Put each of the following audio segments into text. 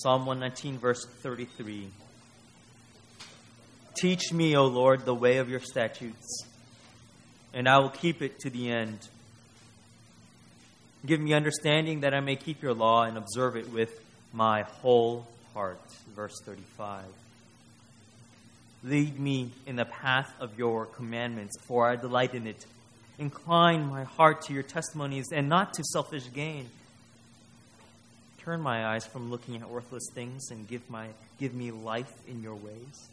Psalm 119, verse 33. Teach me, O Lord, the way of your statutes, and I will keep it to the end. Give me understanding that I may keep your law and observe it with my whole heart. Verse 35. Lead me in the path of your commandments, for I delight in it. Incline my heart to your testimonies and not to selfish gain. Turn my eyes from looking at worthless things and give me life in your ways.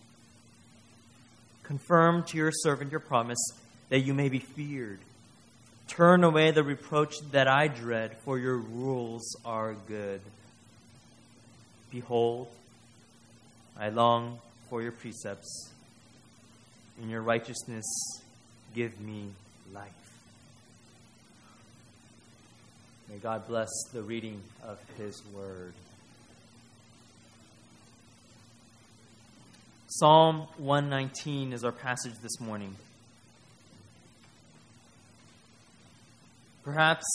Confirm to your servant your promise that you may be feared. Turn away the reproach that I dread, for your rules are good. Behold, I long for your precepts. In your righteousness, give me life. May God bless the reading of His Word. Psalm 119 is our passage this morning. Perhaps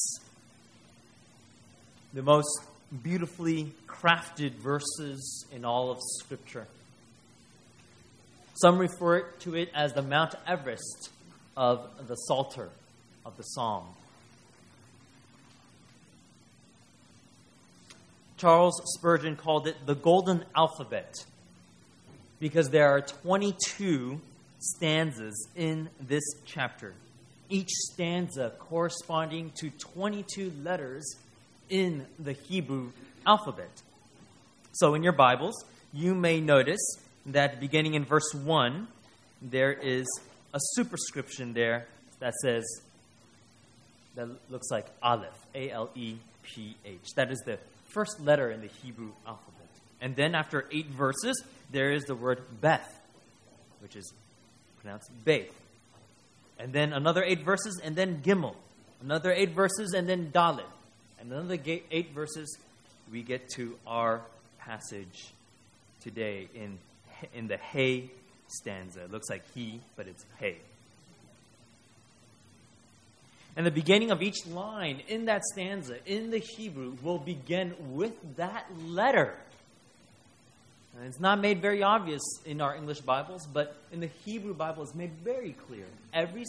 the most beautifully crafted verses in all of Scripture. Some refer to it as the Mount Everest of the Psalter, of the Psalm. Charles Spurgeon called it the Golden Alphabet because there are 22 stanzas in this chapter, each stanza corresponding to 22 letters in the Hebrew alphabet. So in your Bibles, you may notice that beginning in verse 1, there is a superscription there that says, that looks like Aleph, A-L-E-P-H. That is the first letter in the Hebrew alphabet. And then after 8 verses, there is the word Beth, which is pronounced Beth. And then another 8 verses, and then Gimel. Another 8 verses, and then Dalet. And another 8 verses, we get to our passage today in the Hey stanza. It looks like he, but it's Hey. And the beginning of each line in that stanza, in the Hebrew, will begin with that letter. And it's not made very obvious in our English Bibles, but in the Hebrew Bible, it's made very clear. Every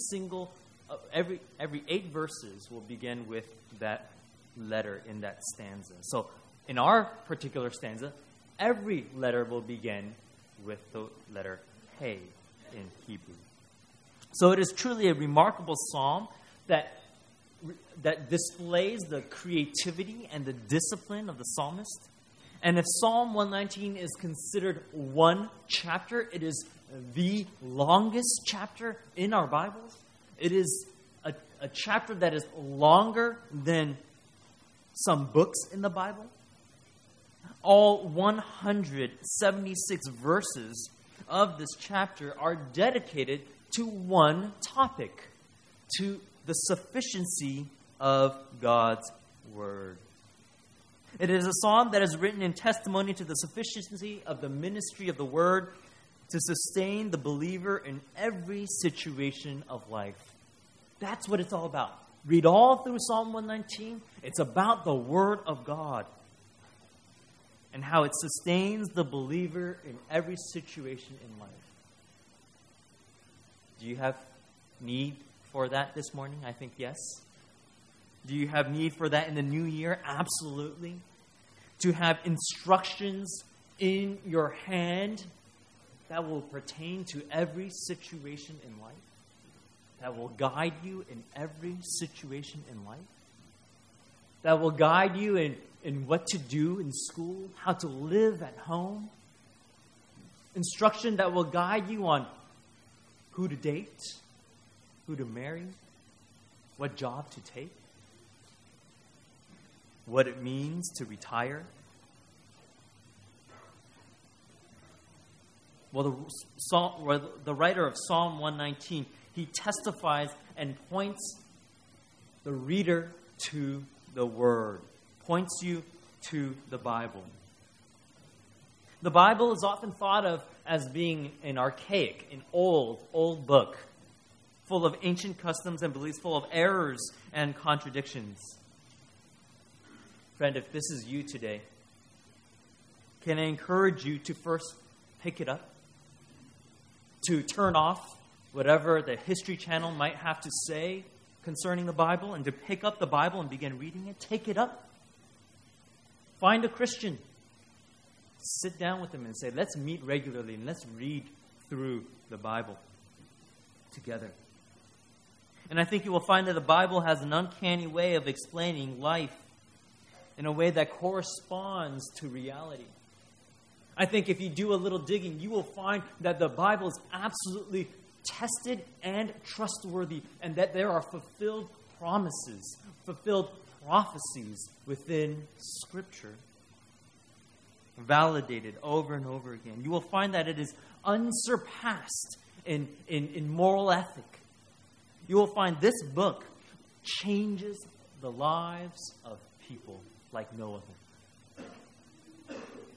8 verses will begin with that letter in that stanza. So in our particular stanza, every letter will begin with the letter Hey in Hebrew. So it is truly a remarkable psalm that displays the creativity and the discipline of the psalmist. And if Psalm 119 is considered one chapter, it is the longest chapter in our Bibles. It is a chapter that is longer than some books in the Bible. All 176 verses of this chapter are dedicated to one topic, to the sufficiency of God's Word. It is a psalm that is written in testimony to the sufficiency of the ministry of the Word to sustain the believer in every situation of life. That's what it's all about. Read all through Psalm 119. It's about the Word of God and how it sustains the believer in every situation in life. Do you have need for that this morning? I think yes. Do you have need for that in the new year? Absolutely. To have instructions in your hand that will pertain to every situation in life, that will guide you in every situation in life, that will guide you in what to do in school, how to live at home, instruction that will guide you on who to date, who to marry, what job to take, what it means to retire. Well, the writer of Psalm 119, he testifies and points the reader to the Word, points you to the Bible. The Bible is often thought of as being an archaic, an old book, full of ancient customs and beliefs, full of errors and contradictions. Friend, if this is you today, can I encourage you to first pick it up, to turn off whatever the History Channel might have to say concerning the Bible, and to pick up the Bible and begin reading it. Take it up. Find a Christian. Sit down with them and say, let's meet regularly and let's read through the Bible together. And I think you will find that the Bible has an uncanny way of explaining life in a way that corresponds to reality. I think if you do a little digging, you will find that the Bible is absolutely tested and trustworthy, and that there are fulfilled promises, fulfilled prophecies within Scripture, validated over and over again. You will find that it is unsurpassed in moral ethic. You will find this book changes the lives of people like no other.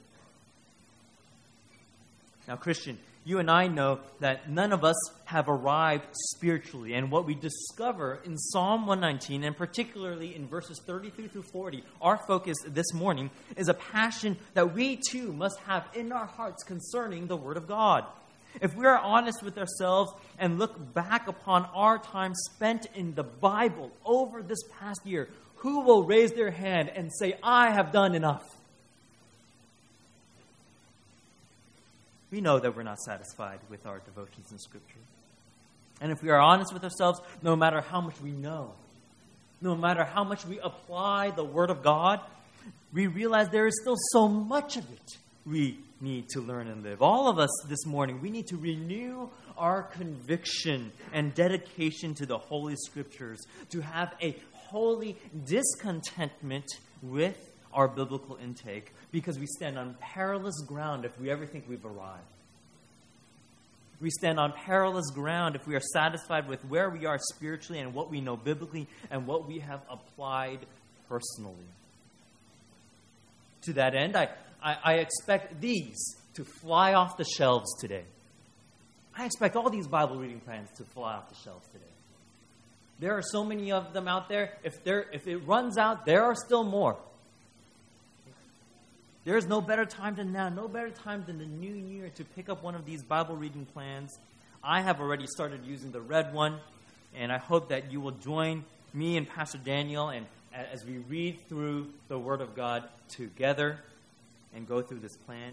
Now, Christian, you and I know that none of us have arrived spiritually. And what we discover in Psalm 119, and particularly in verses 33 through 40, our focus this morning is a passion that we too must have in our hearts concerning the Word of God. If we are honest with ourselves and look back upon our time spent in the Bible over this past year, who will raise their hand and say, I have done enough? We know that we're not satisfied with our devotions in Scripture. And if we are honest with ourselves, no matter how much we know, no matter how much we apply the Word of God, we realize there is still so much of it we need to learn and live. All of us this morning, we need to renew our conviction and dedication to the Holy Scriptures, to have a holy discontentment with our biblical intake, because we stand on perilous ground if we ever think we've arrived. We stand on perilous ground if we are satisfied with where we are spiritually and what we know biblically and what we have applied personally. To that end, I expect these to fly off the shelves today. I expect all these Bible reading plans to fly off the shelves today. There are so many of them out there. If it runs out, there are still more. There is no better time than now, no better time than the new year to pick up one of these Bible reading plans. I have already started using the red one, and I hope that you will join me and Pastor Daniel and as we read through the Word of God together and go through this plan.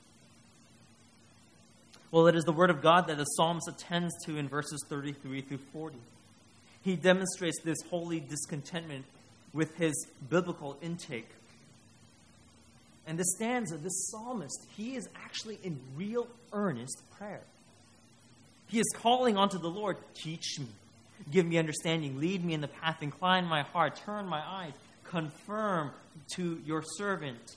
Well, it is the Word of God that the psalmist attends to in verses 33 through 40. He demonstrates this holy discontentment with his biblical intake. And this stanza, this psalmist, he is actually in real earnest prayer. He is calling onto the Lord, teach me, give me understanding, lead me in the path, incline my heart, turn my eyes, confirm to your servant.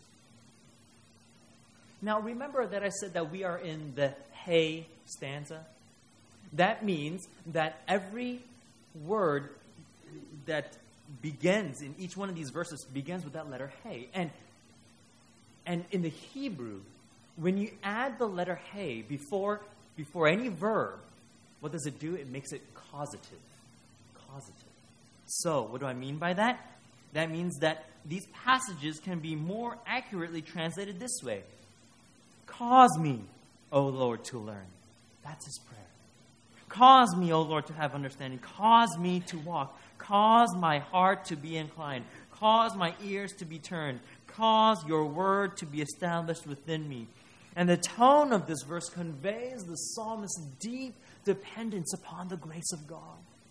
Now remember that I said that we are in the hey stanza? That means that every word that begins in each one of these verses begins with that letter hey. And in the Hebrew, when you add the letter hey before any verb, what does it do? It makes it causative. Causative. So, what do I mean by that? That means that these passages can be more accurately translated this way. Cause me, O Lord, to learn. That's his prayer. Cause me, O Lord, to have understanding. Cause me to walk. Cause my heart to be inclined. Cause my ears to be turned. Cause your word to be established within me. And the tone of this verse conveys the psalmist's deep dependence upon the grace of God.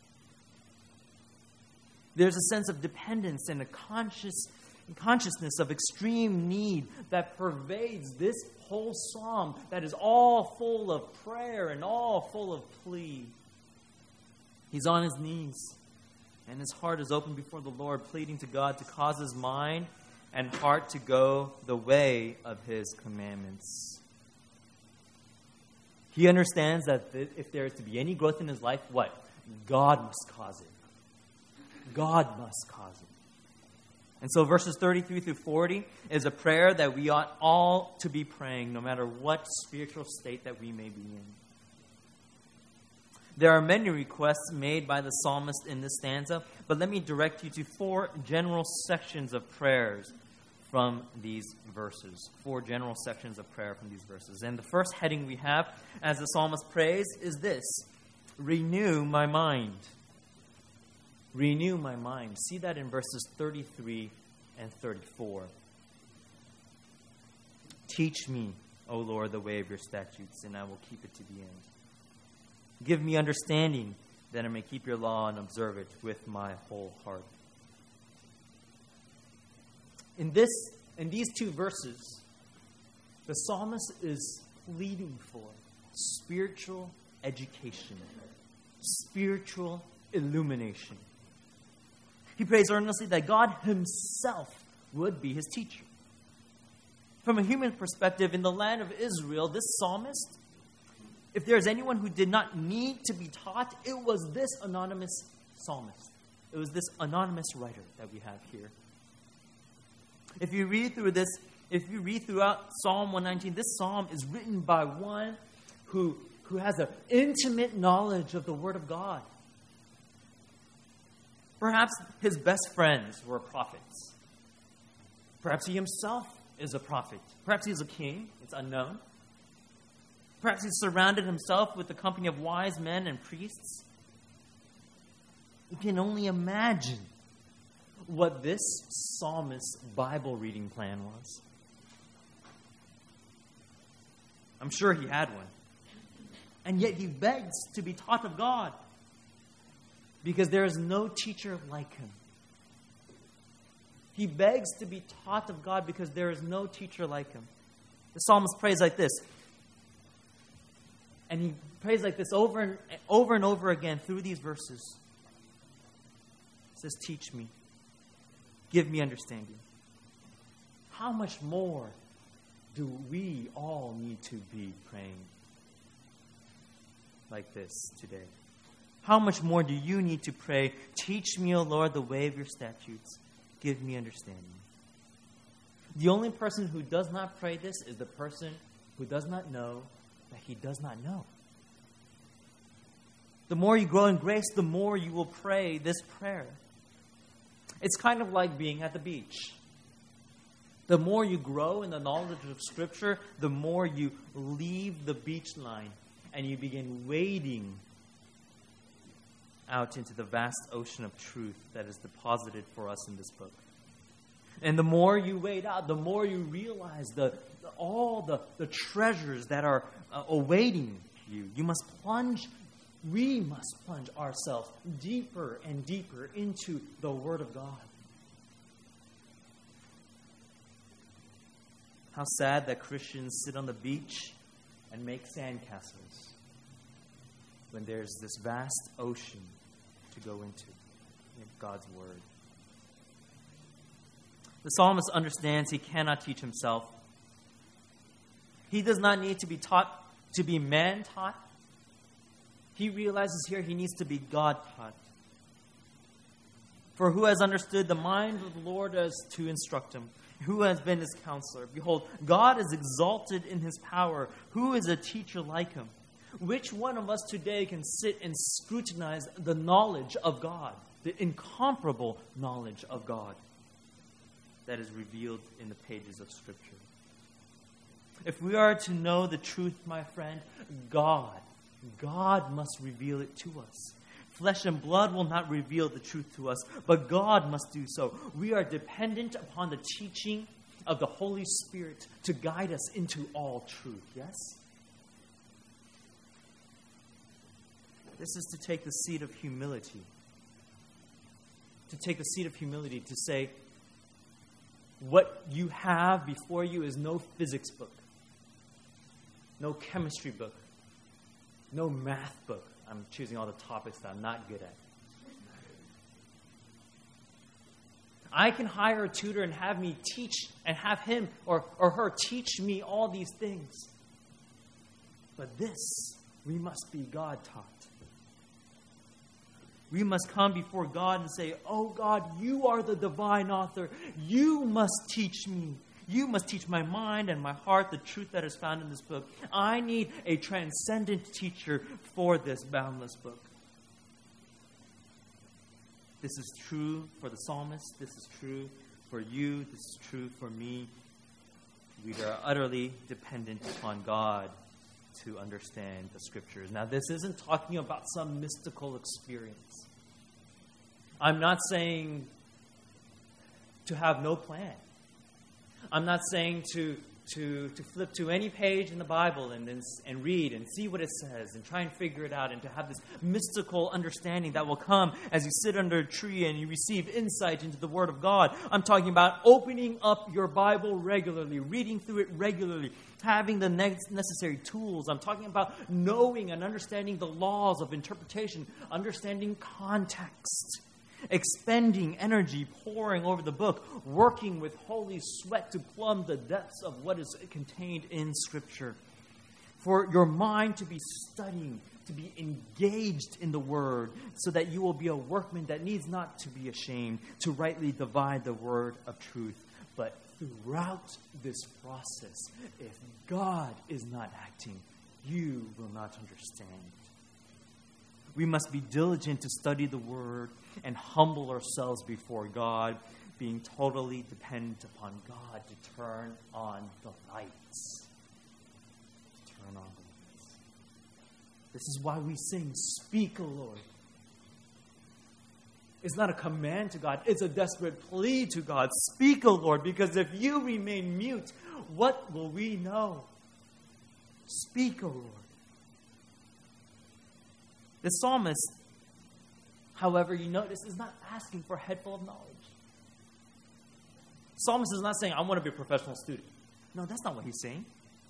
There's a sense of dependence and a consciousness of extreme need that pervades this whole psalm that is all full of prayer and all full of plea. He's on his knees, and his heart is open before the Lord, pleading to God to cause his mind and heart to go the way of his commandments. He understands that if there is to be any growth in his life, what? God must cause it. God must cause it. And so verses 33 through 40 is a prayer that we ought all to be praying, no matter what spiritual state that we may be in. There are many requests made by the psalmist in this stanza, but let me direct you to 4 general sections of prayers from these verses. 4 general sections of prayer from these verses. And the first heading we have as the psalmist prays is this: renew my mind. Renew my mind. See that in verses 33 and 34. Teach me, O Lord, the way of your statutes, and I will keep it to the end. Give me understanding, that I may keep your law and observe it with my whole heart. In these 2 verses, the psalmist is pleading for spiritual education, spiritual illumination. He prays earnestly that God himself would be his teacher. From a human perspective, in the land of Israel, this psalmist, if there's anyone who did not need to be taught, it was this anonymous psalmist. It was this anonymous writer that we have here. If you read throughout Psalm 119, this psalm is written by one who has an intimate knowledge of the Word of God. Perhaps his best friends were prophets. Perhaps he himself is a prophet. Perhaps he's a king. It's unknown. Perhaps he surrounded himself with the company of wise men and priests. You can only imagine what this psalmist's Bible reading plan was. I'm sure he had one. And yet he begs to be taught of God, because there is no teacher like him. He begs to be taught of God because there is no teacher like him. The psalmist prays like this. And he prays like this over and over again through these verses. He says, teach me. Give me understanding. How much more do we all need to be praying like this today? How much more do you need to pray, teach me, O Lord, the way of your statutes. Give me understanding. The only person who does not pray this is the person who does not know that he does not know. The more you grow in grace, the more you will pray this prayer. It's kind of like being at the beach. The more you grow in the knowledge of Scripture, the more you leave the beach line and you begin wading out into the vast ocean of truth that is deposited for us in this book. And the more you wade out, the more you realize all the treasures that are awaiting you. We must plunge ourselves deeper and deeper into the Word of God. How sad that Christians sit on the beach and make sandcastles when there's this vast ocean to go into in God's Word. The psalmist understands he cannot teach himself. He does not need to be taught to be man-taught. He realizes here he needs to be God-taught. For who has understood the mind of the Lord as to instruct him? Who has been his counselor? Behold, God is exalted in his power. Who is a teacher like him? Which one of us today can sit and scrutinize the knowledge of God, the incomparable knowledge of God that is revealed in the pages of Scripture? If we are to know the truth, my friend, God must reveal it to us. Flesh and blood will not reveal the truth to us, but God must do so. We are dependent upon the teaching of the Holy Spirit to guide us into all truth, yes? This is to take the seat of humility. To take the seat of humility, to say, what you have before you is no physics book, no chemistry book, no math book. I'm choosing all the topics that I'm not good at. I can hire a tutor and have me teach and have him or her teach me all these things. But this, we must be God-taught. We must come before God and say, oh God, you are the divine author. You must teach me. You must teach my mind and my heart the truth that is found in this book. I need a transcendent teacher for this boundless book. This is true for the psalmist. This is true for you. This is true for me. We are utterly dependent upon God to understand the Scriptures. Now, this isn't talking about some mystical experience. I'm not saying to have no plan. I'm not saying to flip to any page in the Bible and read and see what it says and try and figure it out and to have this mystical understanding that will come as you sit under a tree and you receive insight into the Word of God. I'm talking about opening up your Bible regularly, reading through it regularly, having the necessary tools. I'm talking about knowing and understanding the laws of interpretation, understanding context, expending energy, poring over the book, working with holy sweat to plumb the depths of what is contained in Scripture. For your mind to be studying, to be engaged in the Word, so that you will be a workman that needs not to be ashamed, to rightly divide the word of truth. But throughout this process, if God is not acting, you will not understand. We must be diligent to study the Word and humble ourselves before God, being totally dependent upon God to turn on the lights. Turn on the lights. This is why we sing, "Speak, O Lord." It's not a command to God. It's a desperate plea to God. "Speak, O Lord," because if you remain mute, what will we know? Speak, O Lord. The psalmist, however, you notice, is not asking for a head full of knowledge. The psalmist is not saying, "I want to be a professional student." No, that's not what he's saying.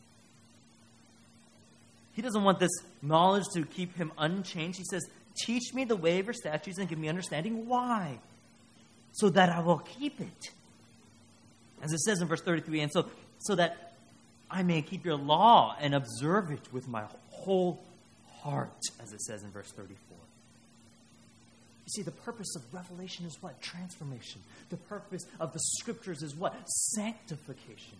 He doesn't want this knowledge to keep him unchanged. He says, "Teach me the way of your statutes and give me understanding." Why? So that I will keep it. As it says in verse 33, and so that I may keep your law and observe it with my whole heart, as it says in verse 34. You see, the purpose of revelation is what? Transformation. The purpose of the Scriptures is what? Sanctification.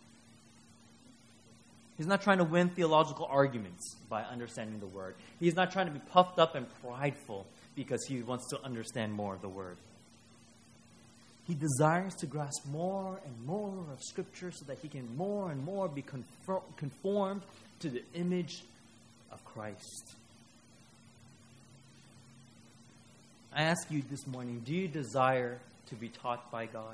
He's not trying to win theological arguments by understanding the Word. He's not trying to be puffed up and prideful because he wants to understand more of the Word. He desires to grasp more and more of Scripture so that he can more and more be conformed to the image of Christ. I ask you this morning, do you desire to be taught by God?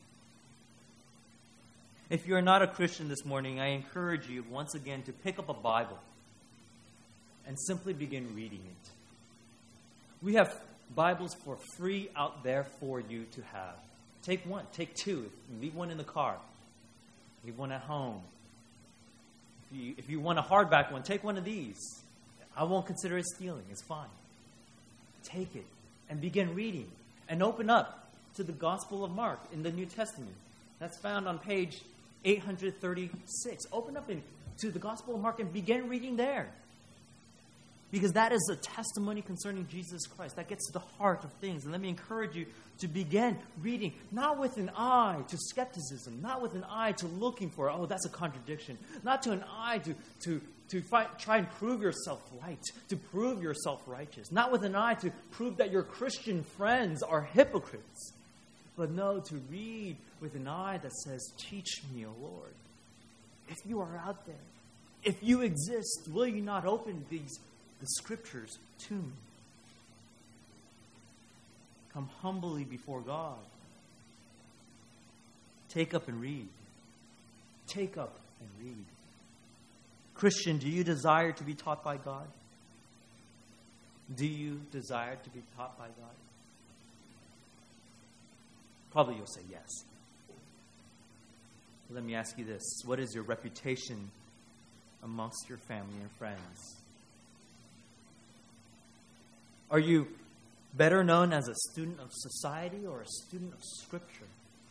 If you're not a Christian this morning, I encourage you once again to pick up a Bible and simply begin reading it. We have Bibles for free out there for you to have. Take one, take two. Leave one in the car. Leave one at home. If you want a hardback one, take one of these. I won't consider it stealing. It's fine. Take it and begin reading. And open up to the Gospel of Mark in the New Testament. That's found on page 836. Open up to the Gospel of Mark and begin reading there. Because that is a testimony concerning Jesus Christ. That gets to the heart of things. And let me encourage you to begin reading, not with an eye to skepticism, not with an eye to looking for, oh, that's a contradiction. Not to an eye to try and prove yourself right, to prove yourself righteous. Not with an eye to prove that your Christian friends are hypocrites. But no, to read with an eye that says, teach me, O Lord. If you are out there, if you exist, will you not open the Scriptures to me? Come humbly before God. Take up and read. Take up and read. Christian, do you desire to be taught by God? Do you desire to be taught by God? Probably you'll say yes. Let me ask you this. What is your reputation amongst your family and friends? Are you better known as a student of society or a student of Scripture?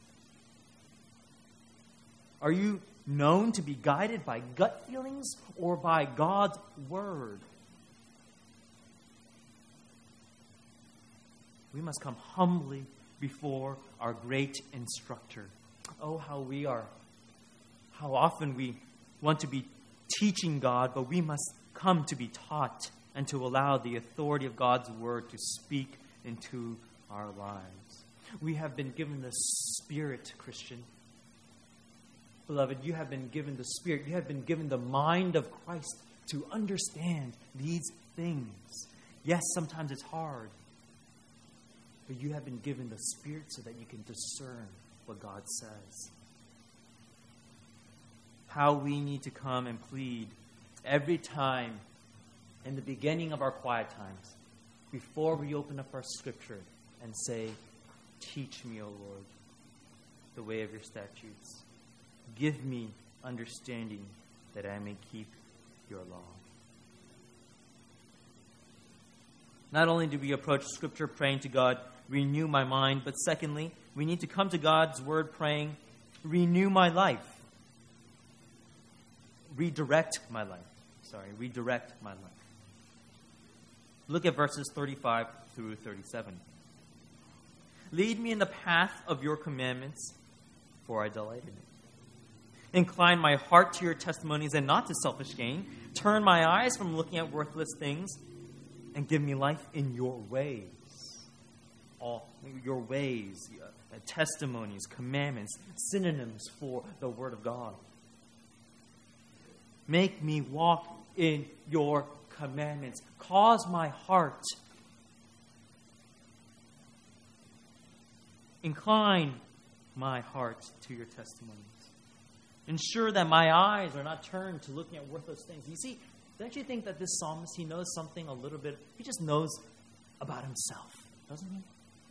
Are you known to be guided by gut feelings or by God's Word? We must come humbly before our great instructor. Oh, how often we want to be teaching God, but we must come to be taught and to allow the authority of God's Word to speak into our lives. We have been given the Spirit, Christian. Beloved, you have been given the Spirit. You have been given the mind of Christ to understand these things. Yes, sometimes it's hard. But you have been given the Spirit so that you can discern what God says. How we need to come and plead every time in the beginning of our quiet times, before we open up our Scripture and say, teach me, O Lord, the way of your statutes. Give me understanding that I may keep your law. Not only do we approach Scripture praying to God, renew my mind, but secondly, we need to come to God's Word praying, renew my life. Redirect my life. Redirect my life. Look at verses 35 through 37. Lead me in the path of your commandments, for I delight in it. Incline my heart to your testimonies and not to selfish gain. Turn my eyes from looking at worthless things and give me life in your ways. All your ways, testimonies, commandments, synonyms for the Word of God. Make me walk in your commandments. Cause my heart. Incline my heart to your testimonies. Ensure that my eyes are not turned to looking at worthless things. You see, don't you think that this psalmist, he knows something a little bit, he just knows about himself, doesn't he?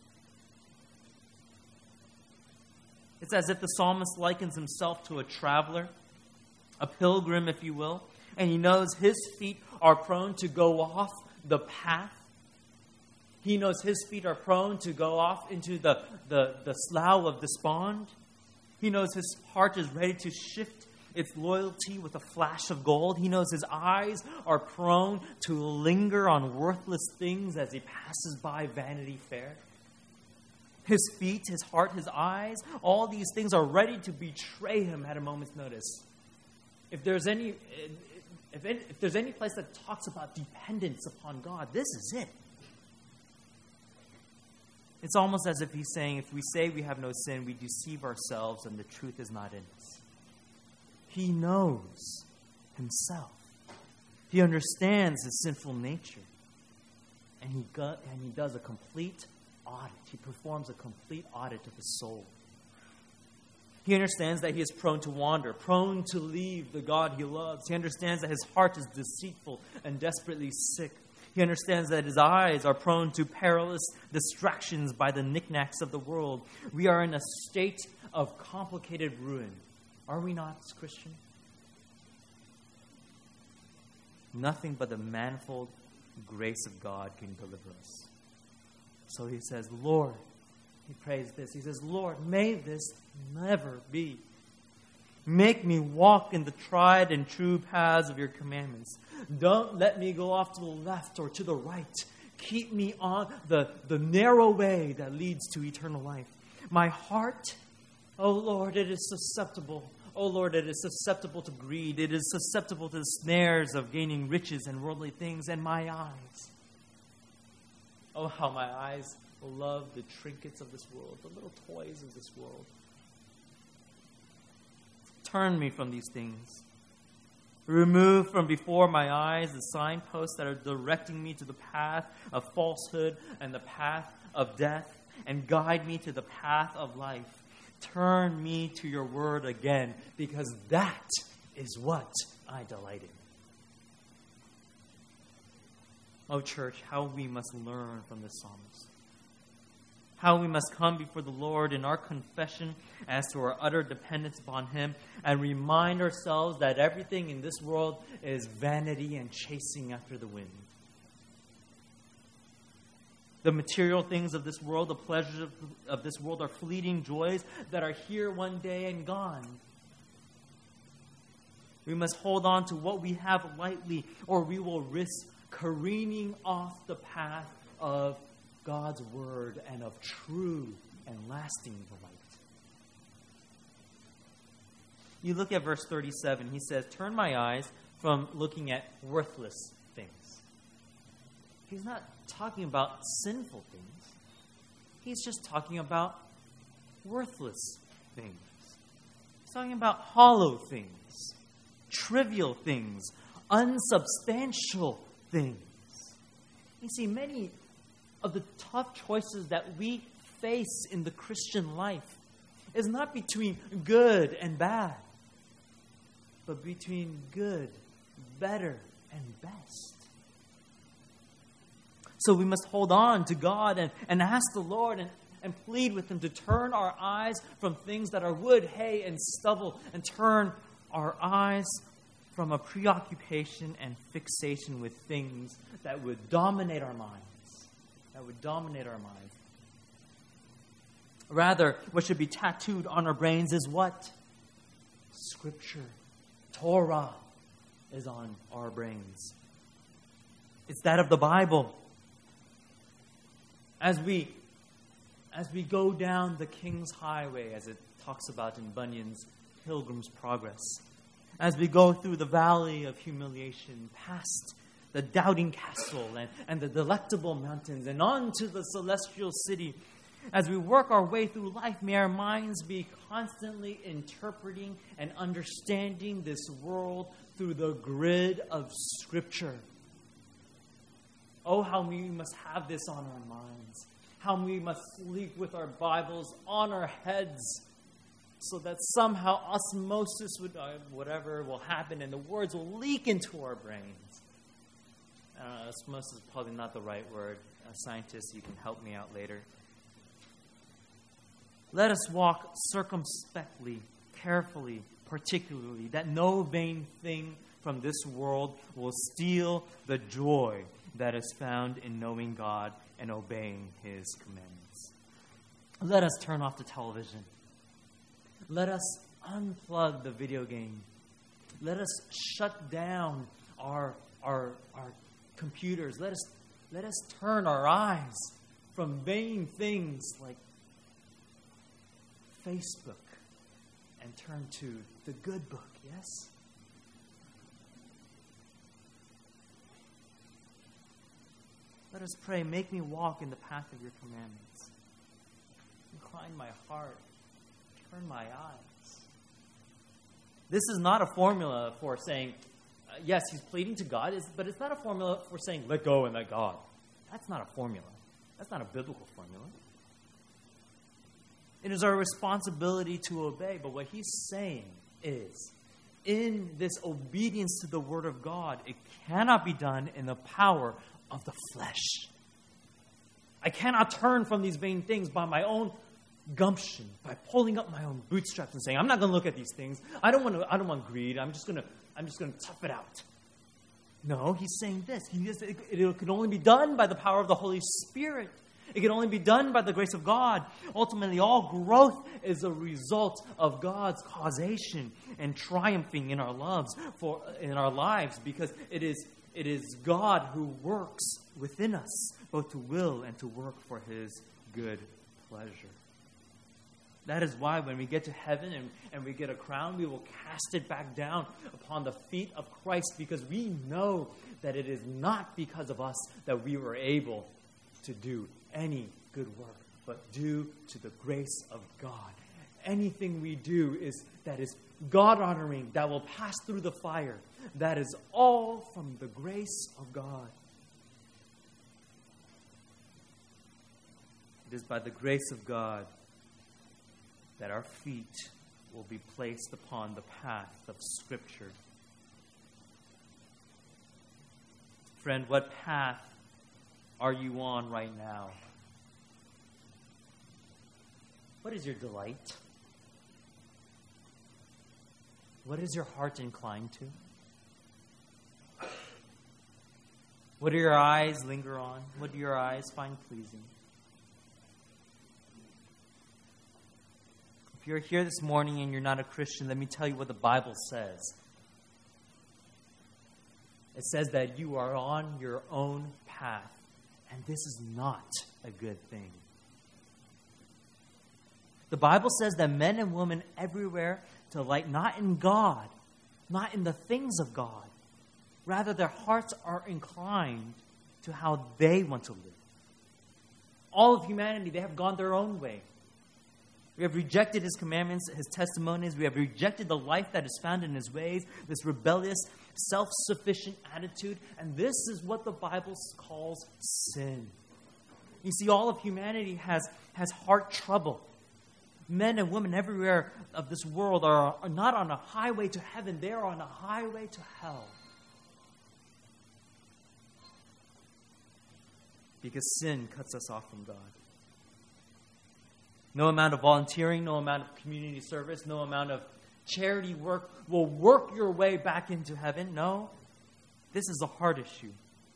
It's as if the psalmist likens himself to a traveler, a pilgrim, if you will, and he knows his feet are prone to go off the path. He knows his feet are prone to go off into the slough of despond. He knows his heart is ready to shift its loyalty with a flash of gold. He knows his eyes are prone to linger on worthless things as he passes by Vanity Fair. His feet, his heart, his eyes, all these things are ready to betray him at a moment's notice. If there's any place that talks about dependence upon God, this is it. It's almost as if he's saying, if we say we have no sin, we deceive ourselves and the truth is not in us. He knows himself. He understands his sinful nature. And he does a complete audit. He performs a complete audit of his soul. He understands that he is prone to wander, prone to leave the God he loves. He understands that his heart is deceitful and desperately sick. He understands that his eyes are prone to perilous distractions by the knickknacks of the world. We are in a state of complicated ruin. Are we not, Christian? Nothing but the manifold grace of God can deliver us. So he says, Lord, he prays this. He says, Lord, may this never be. Make me walk in the tried and true paths of your commandments. Don't let me go off to the left or to the right. Keep me on the narrow way that leads to eternal life. My heart, oh Lord, it is susceptible. Oh Lord, it is susceptible to greed. It is susceptible to the snares of gaining riches and worldly things. And my eyes, oh how my eyes will love the trinkets of this world, the little toys of this world. Turn me from these things. Remove from before my eyes the signposts that are directing me to the path of falsehood and the path of death, and guide me to the path of life. Turn me to your word again, because that is what I delight in. Oh, church, how we must learn from this psalmist. How we must come before the Lord in our confession as to our utter dependence upon him, and remind ourselves that everything in this world is vanity and chasing after the wind. The material things of this world, the pleasures of this world are fleeting joys that are here one day and gone. We must hold on to what we have lightly, or we will risk careening off the path of God's word and of true and lasting delight. You look at verse 37. He says, turn my eyes from looking at worthless things. He's not talking about sinful things. he's just talking about worthless things. He's talking about hollow things, trivial things, unsubstantial things. You see, many of the tough choices that we face in the Christian life is not between good and bad, but between good, better, and best. So we must hold on to God and ask the Lord and plead with Him to turn our eyes from things that are wood, hay, and stubble, and turn our eyes from a preoccupation and fixation with things that would dominate our minds. That would dominate our minds. Rather, what should be tattooed on our brains is what? Scripture. Torah is on our brains. It's that of the Bible. As we go down the King's Highway, as it talks about in Bunyan's Pilgrim's Progress, as we go through the valley of humiliation, past the doubting castle and the delectable mountains, and on to the celestial city, as we work our way through life, may our minds be constantly interpreting and understanding this world through the grid of Scripture. Oh, how we must have this on our minds. How we must sleep with our Bibles on our heads so that somehow osmosis, whatever will happen, and the words will leak into our brains. Osmosis is probably not the right word. Scientists, you can help me out later. Let us walk circumspectly, carefully, particularly, that no vain thing from this world will steal the joy that is found in knowing God and obeying His commandments. Let us turn off the television. Let us unplug the video game. Let us shut down our computers. Let us turn our eyes from vain things like Facebook and turn to the good book, yes? Let us pray, make me walk in the path of your commandments. Incline my heart, turn my eyes. This is not a formula for saying, yes, he's pleading to God, but it's not a formula for saying, let go and let God. That's not a formula. That's not a biblical formula. It is our responsibility to obey. But what he's saying is, in this obedience to the Word of God, it cannot be done in the power of the flesh. I cannot turn from these vain things by my own gumption, by pulling up my own bootstraps and saying, I'm not going to look at these things. I don't want greed. I'm just going to tough it out. No, he's saying this. It can only be done by the power of the Holy Spirit. It can only be done by the grace of God. Ultimately, all growth is a result of God's causation and triumphing in our lives, because it is God who works within us, both to will and to work for His good pleasure. That is why when we get to heaven and we get a crown, we will cast it back down upon the feet of Christ, because we know that it is not because of us that we were able to do any good work, but due to the grace of God. Anything we do that is God-honoring, that will pass through the fire, that is all from the grace of God. It is by the grace of God that our feet will be placed upon the path of Scripture. Friend, what path are you on right now? What is your delight? What is your heart inclined to? What do your eyes linger on? What do your eyes find pleasing? If you're here this morning and you're not a Christian, let me tell you what the Bible says. It says that you are on your own path. And this is not a good thing. The Bible says that men and women everywhere delight not in God, not in the things of God. Rather, their hearts are inclined to how they want to live. All of humanity, they have gone their own way. We have rejected His commandments, His testimonies. We have rejected the life that is found in His ways, this rebellious, self-sufficient attitude. And this is what the Bible calls sin. You see, all of humanity has heart trouble. Men and women everywhere of this world are not on a highway to heaven. They are on a highway to hell. Because sin cuts us off from God. No amount of volunteering, no amount of community service, no amount of charity work will work your way back into heaven. No, this is a heart issue.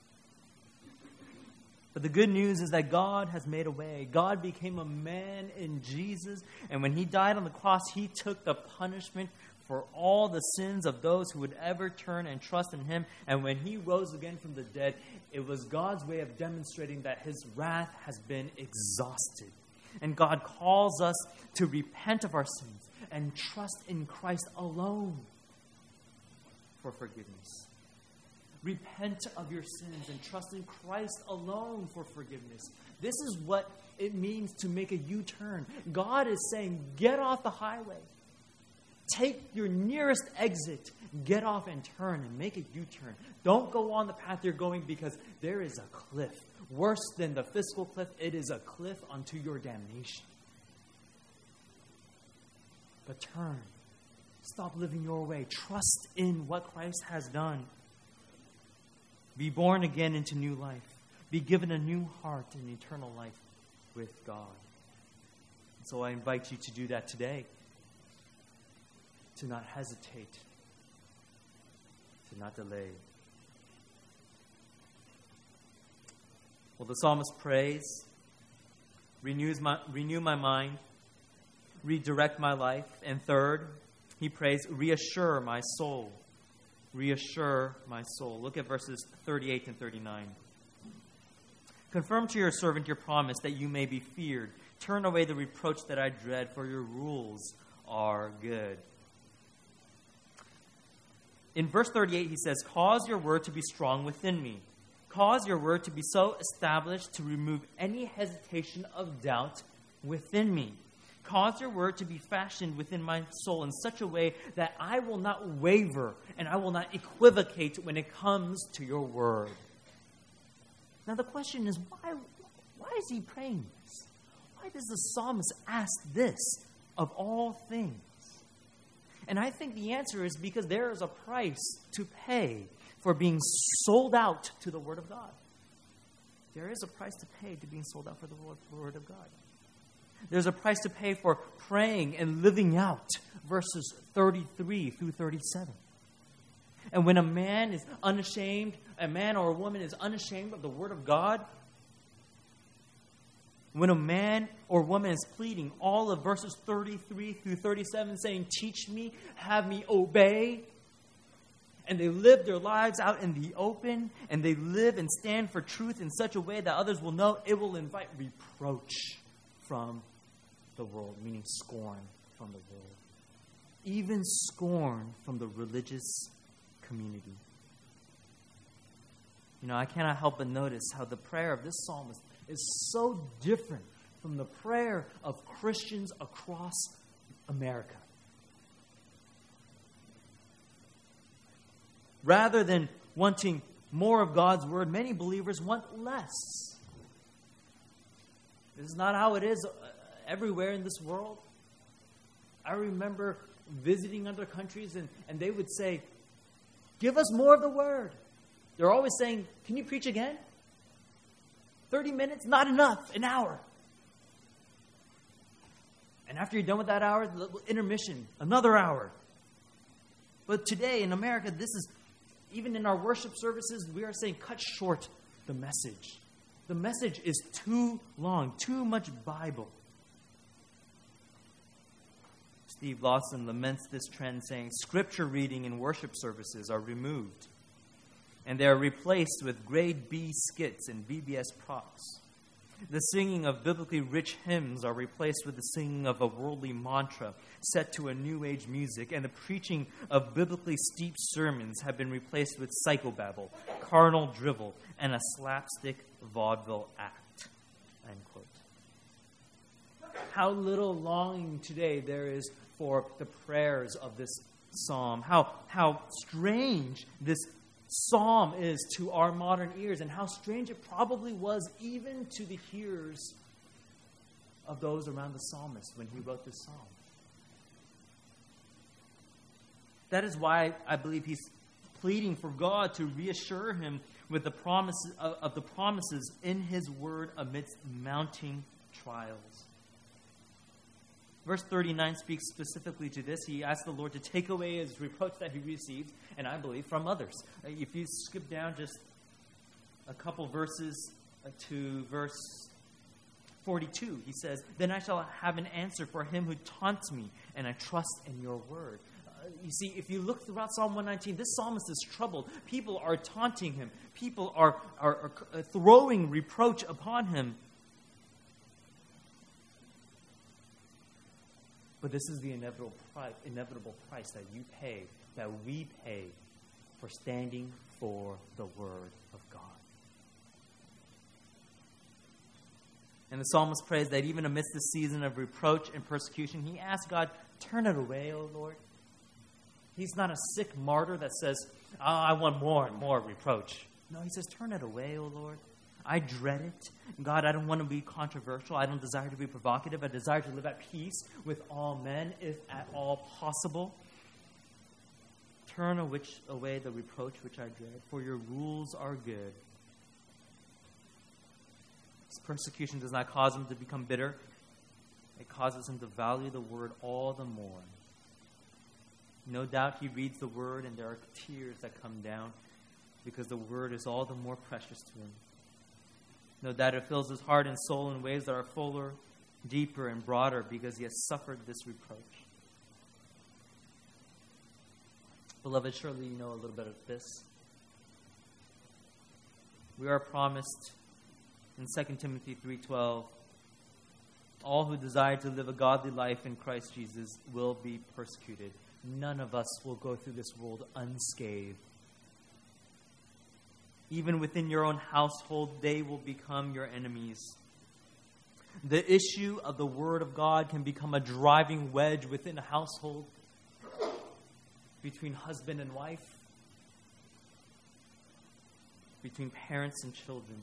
But the good news is that God has made a way. God became a man in Jesus, and when He died on the cross, He took the punishment for all the sins of those who would ever turn and trust in Him. And when He rose again from the dead, it was God's way of demonstrating that His wrath has been exhausted. And God calls us to repent of our sins and trust in Christ alone for forgiveness. Repent of your sins and trust in Christ alone for forgiveness. This is what it means to make a U-turn. God is saying, get off the highway. Take your nearest exit. Get off and turn and make a U-turn. Don't go on the path you're going because there is a cliff. Worse than the physical cliff, it is a cliff unto your damnation. But turn. Stop living your way. Trust in what Christ has done. Be born again into new life. Be given a new heart and eternal life with God. And so I invite you to do that today. To not hesitate. To not delay. Well, the psalmist prays, renew my mind, redirect my life. And third, he prays, reassure my soul. Reassure my soul. Look at verses 38 and 39. Confirm to your servant your promise that you may be feared. Turn away the reproach that I dread, for your rules are good. In verse 38, he says, cause your word to be strong within me. Cause your word to be so established to remove any hesitation of doubt within me. Cause your word to be fashioned within my soul in such a way that I will not waver and I will not equivocate when it comes to your word. Now the question is, why is he praying this? Why does the psalmist ask this of all things? And I think the answer is because there is a price to pay for being sold out to the Word of God. There is a price to pay to being sold out for the Word of God. There's a price to pay for praying and living out verses 33 through 37. And when a man is unashamed, a man or a woman is unashamed of the Word of God, when a man or woman is pleading all of verses 33 through 37 saying, teach me, have me obey, and they live their lives out in the open, and they live and stand for truth in such a way that others will know, it will invite reproach from the world, meaning scorn from the world. Even scorn from the religious community. You know, I cannot help but notice how the prayer of this psalmist is so different from the prayer of Christians across America. Rather than wanting more of God's word, many believers want less. This is not how it is everywhere in this world. I remember visiting other countries and they would say, give us more of the word. They're always saying, can you preach again? 30 minutes? Not enough. An hour. And after you're done with that hour, intermission, another hour. But today in America, this is, even in our worship services, we are saying, cut short the message. The message is too long, too much Bible. Steve Lawson laments this trend, saying, scripture reading in worship services are removed, and they are replaced with grade B skits and VBS props. The singing of biblically rich hymns are replaced with the singing of a worldly mantra set to a new age music, and the preaching of biblically steeped sermons have been replaced with psychobabble, carnal drivel, and a slapstick vaudeville act. End quote. how little longing today there is for the prayers of this psalm. How strange this psalm is to our modern ears, and how strange it probably was even to the hearers of those around the psalmist when he wrote this psalm. That is why I believe he's pleading for God to reassure him with the promises of the promises in his word amidst mounting trials. Verse 39 speaks specifically to this. He asks the Lord to take away his reproach that he received, and I believe from others. If you skip down just a couple verses to verse 42, he says, "Then I shall have an answer for him who taunts me, and I trust in your word." You see, if you look throughout Psalm 119, this psalmist is troubled. People are taunting him. People are throwing reproach upon him. But this is the inevitable price that you pay, that we pay for standing for the word of God. And the psalmist prays that even amidst the season of reproach and persecution, he asks God, "Turn it away, O Lord." He's not a sick martyr that says, "I want more and more reproach." No, he says, "Turn it away, O Lord. I dread it. God, I don't want to be controversial. I don't desire to be provocative. I desire to live at peace with all men, if at all possible. Turn away the reproach which I dread, for your rules are good." This persecution does not cause him to become bitter. It causes him to value the word all the more. No doubt he reads the word and there are tears that come down because the word is all the more precious to him. No doubt it fills his heart and soul in ways that are fuller, deeper, and broader because he has suffered this reproach. Beloved, surely you know a little bit of this. We are promised in 2 Timothy 3:12, all who desire to live a godly life in Christ Jesus will be persecuted. None of us will go through this world unscathed. Even within your own household, they will become your enemies. The issue of the Word of God can become a driving wedge within a household, between husband and wife, between parents and children,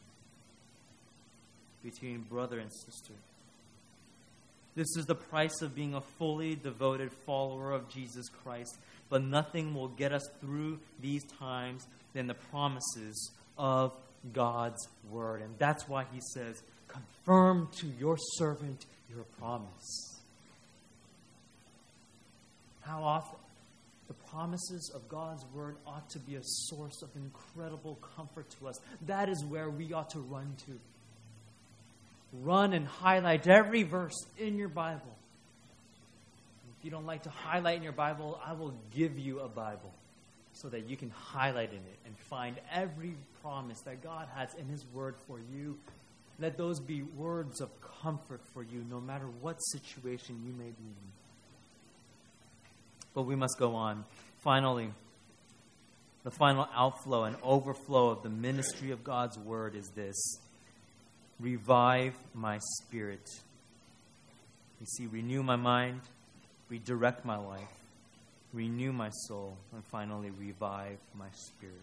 between brother and sister. This is the price of being a fully devoted follower of Jesus Christ. But nothing will get us through these times than the promises of God's word. And that's why he says, "Confirm to your servant your promise." How often the promises of God's word ought to be a source of incredible comfort to us. That is where we ought to run to. Run and highlight every verse in your Bible. If you don't like to highlight in your Bible, I will give you a Bible so that you can highlight in it and find every promise that God has in his word for you. Let those be words of comfort for you, no matter what situation you may be in. But we must go on. Finally, the final outflow and overflow of the ministry of God's word is this: revive my spirit. You see, renew my mind, redirect my life, renew my soul, and finally revive my spirit.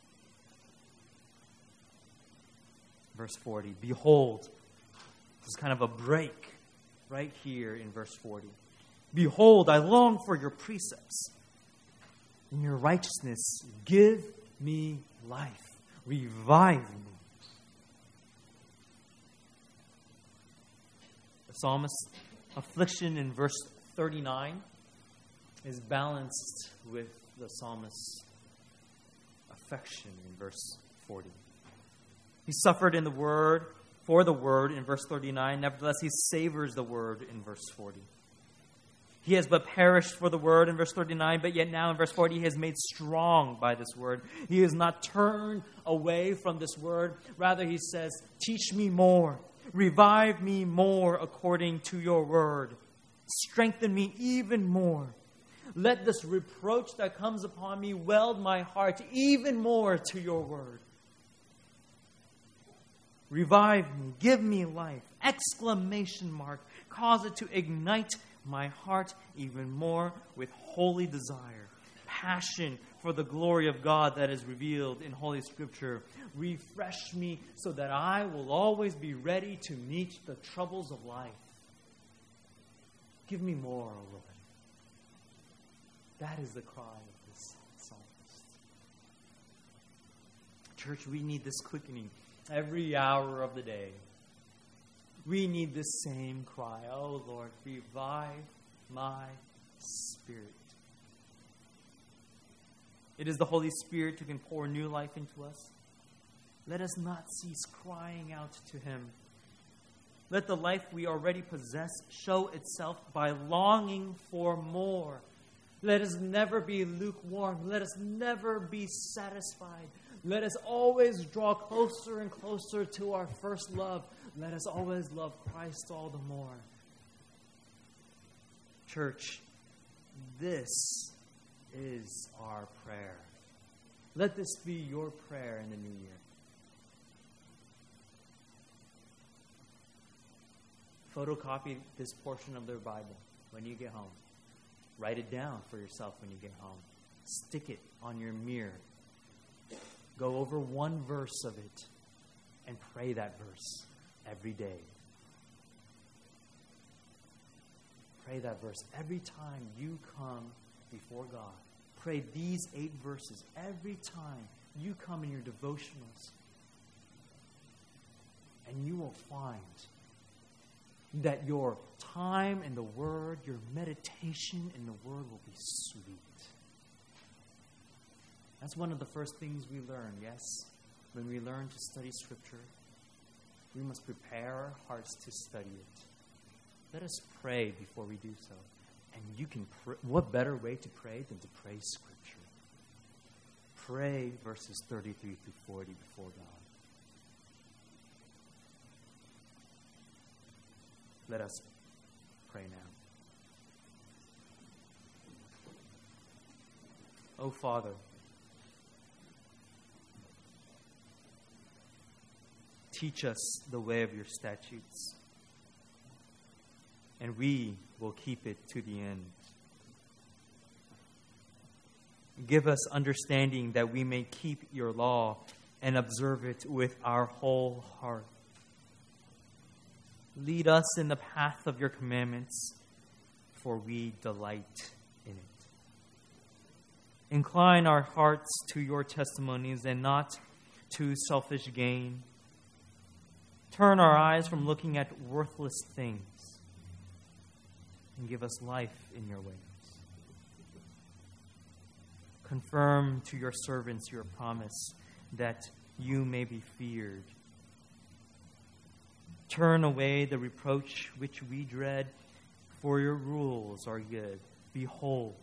Verse 40, behold, this is kind of a break right here in verse 40. Behold, I long for your precepts. In your righteousness, give me life. Revive me. The psalmist's affliction in verse 39 is balanced with the psalmist's affection in verse 40. He suffered in the word, for the word in verse 39. Nevertheless, he savors the word in verse 40. He has but perished for the word in verse 39, but yet now in verse 40 he is made strong by this word. He is not turned away from this word. Rather, he says, teach me more. Revive me more according to your word. Strengthen me even more. Let this reproach that comes upon me weld my heart even more to your word. Revive me. Give me life. Exclamation mark. Cause it to ignite my heart even more with holy desire. Passion for the glory of God that is revealed in Holy Scripture. Refresh me so that I will always be ready to meet the troubles of life. Give me more, O Lord. That is the cry of this psalmist. Church, we need this quickening every hour of the day. We need this same cry. Oh Lord, revive my spirit. It is the Holy Spirit who can pour new life into us. Let us not cease crying out to Him. Let the life we already possess show itself by longing for more. Let us never be lukewarm. Let us never be satisfied. Let us always draw closer and closer to our first love. Let us always love Christ all the more. Church, this is our prayer. Let this be your prayer in the new year. Photocopy this portion of their Bible when you get home. Write it down for yourself when you get home. Stick it on your mirror. Go over one verse of it and pray that verse every day. Pray that verse every time you come before God. Pray these 8 verses every time you come in your devotionals. And you will find that your time in the Word, your meditation in the Word will be sweet. That's one of the first things we learn, yes? When we learn to study Scripture, we must prepare our hearts to study it. Let us pray before we do so. And you can pray. What better way to pray than to pray Scripture? Pray verses 33 through 40 before God. Let us pray now. Oh, Father, teach us the way of your statutes, and we will keep it to the end. Give us understanding that we may keep your law and observe it with our whole heart. Lead us in the path of your commandments, for we delight in it. Incline our hearts to your testimonies and not to selfish gain. Turn our eyes from looking at worthless things and give us life in your ways. Confirm to your servants your promise that you may be feared. Turn away the reproach which we dread, for your rules are good. Behold,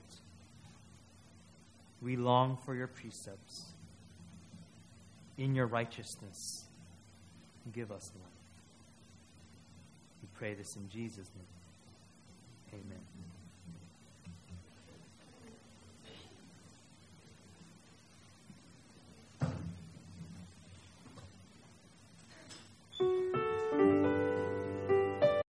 we long for your precepts. In your righteousness, give us life. We pray this in Jesus' name. Amen.